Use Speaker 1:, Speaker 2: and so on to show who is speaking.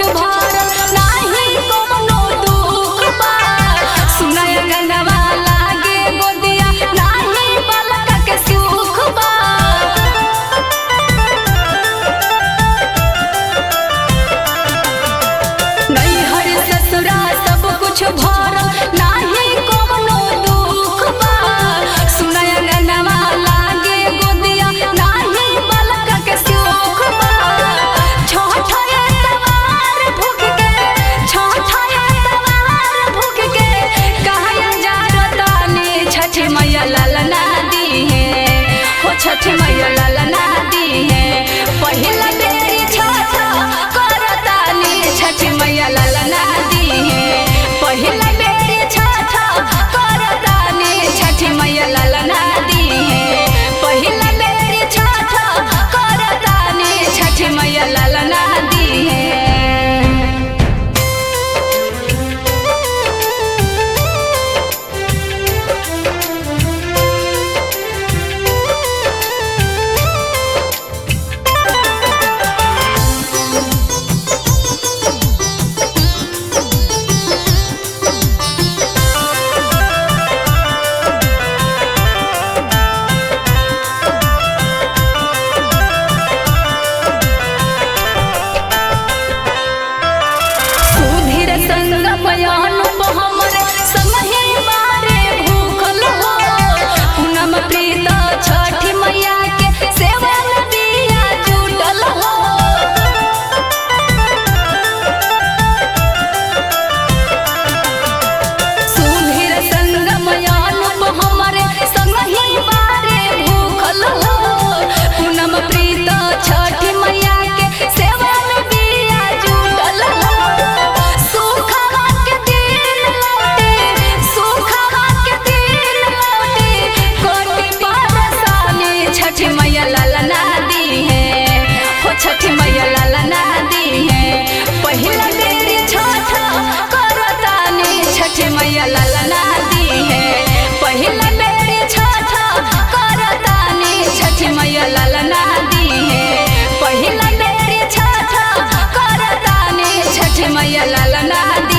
Speaker 1: भरल नाही कोनो दुख बा सुनाय गंगवा लागे गोदिया नाही बालक के सुख बा नैहर ससुरा सब कुछ भरल नाही कोनो दुख बा सुनाय गंगवा लागे गोदिया नाही बालक के सुख बा छोटा तवार भूख के छोटा तवार भूख के कहया जारतानी छठी मैया ललना दी है हो छठी मैया ललना दी है पहिला बेरी छठ करतानी छठी मैया ललना दी है पहिला बेरी छठ करतानी छठी मैया ललना दी है पहिला बेरी छठ करतानी छठी मैया ललना दी है। सुधीर संगमयान हमरे संगहि मारे भूखल हो पूनम प्रीत छठी मैया के सेवा में दिया जुटल हो सुधीर संगमयान हमरे संगहि मारे भूखल हो पूनम प्रीत छठी मैया के सेवा में दिया जुटल हो सुखवा के दिन लौटे सुखवा के दिन लौटे कोटि परसानी छठी मैया ललना दी है हो छठी मैया ललना दी है पहिला बेरी छठ करतानी छठी मैया ललना दी है पहिला बेरी छठ करतानी छठी मैया ललना दी है पहिला बेरी छठ करतानी छठी मैया ललना दी